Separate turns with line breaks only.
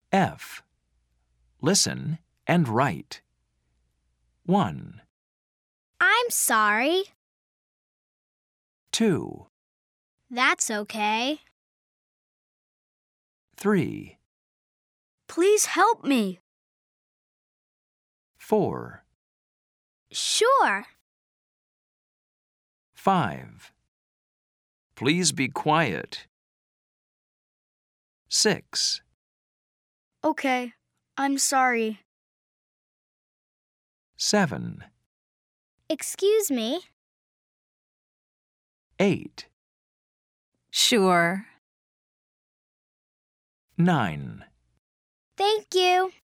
F. Listen and write. 1,
I'm sorry.
2,
That's okay.
3,
Please help me.
4,
Sure.
5. Please be quiet. 6,
Okay, I'm sorry.
7,
Excuse me.
8,
Sure.
9.
Thank you.